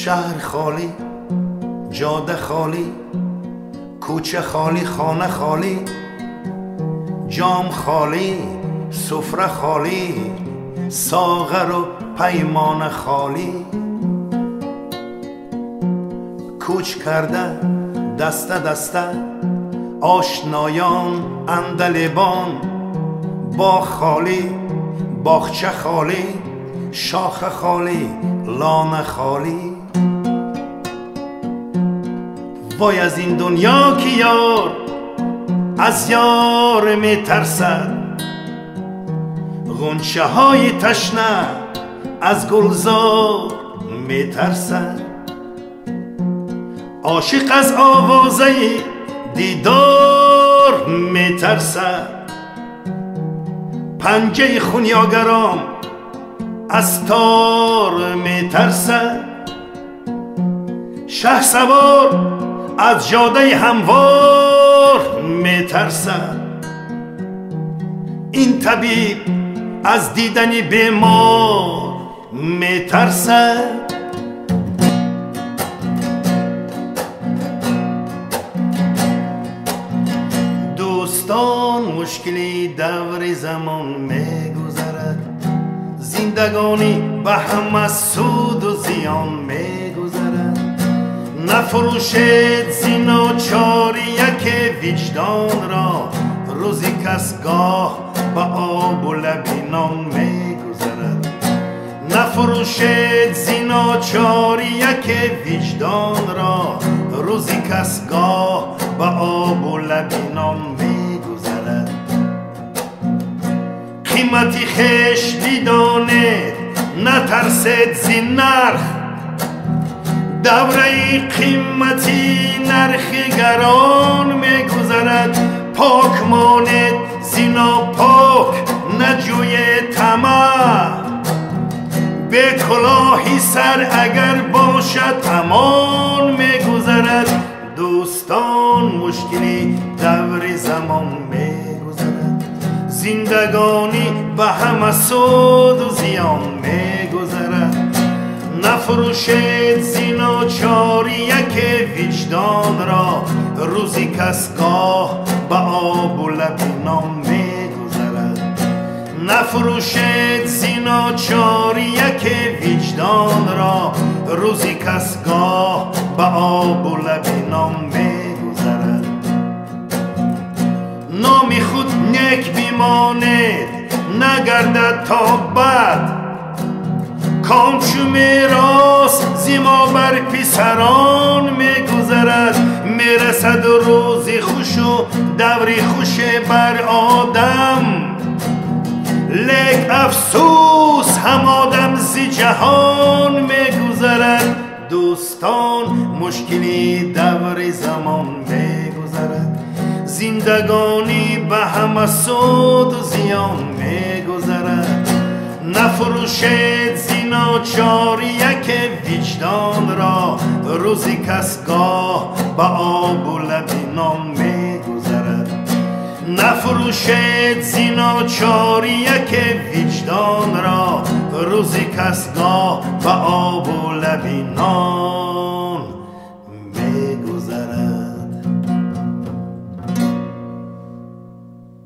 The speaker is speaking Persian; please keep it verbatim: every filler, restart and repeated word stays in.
شهر خالی، جاده خالی، کوچه خالی، خانه خالی، جام خالی، سفره خالی، ساغر و پیمان خالی. کوچ کرده دسته دسته آشنایان اندلیبان، باغ خالی، باغچه خالی، شاخه خالی، لانه خالی. وای از این دنیا که یار از یار می ترسد، غنچه های تشنه از گلزار می ترسد. عاشق از آوازه دیدار می ترسد، پنجه خونیاگرام از تار می ترسد. شه سوار از جاده هموار می ترسد. این طبیب از دیدن بیمار می ترسد. دوستان مشکلی دور زمان می گذرد، زندگانی به هم از سود و زیان می گذرد. نفروشید زیناچاری یک وجدان را، روزی کس گاه به آب و لبینان می گذرد. نفروشید زیناچاری یک وجدان را، روزی کس گاه به آب و لبینان می گذرد. قیمتی خویش بدانید، نترسید زین نرخ، دوره قیمتی نرخ گران می گذرد. پاک مانید زینا پاک، نجوی طمع، به کلاهی سر اگر باشد امان می گذرد. دوستان مشکلی دور زمان می گذرد، زندگانی به همه سود و زیان می گذرد. نفروشید زیناچاری یک وجدان را، روزی کس گاه به آب و لبینان می گذرد. نفروشید زیناچاری یک وجدان را، روزی کس گاه به آب و لبینان می گذرد. نام خود نیک بمانید، نگردد تا بد، کام چو میراث زیما بر پسران می گذرد. می رسد روزی خوش و دوری خوش بر آدم، لیک افسوس هم آدم زی جهان می گذرد. دوستان مشکلی دور زمان می گذرد، زندگانی به همه سود و زیان می گذرد. نفروشید زیناچاری یک وجدان را، روزی کس گاه به آب و لبینان می گذرد. نفروشید زیناچاری یک وجدان را، روزی کس گاه به آب و لبینان می گذرد.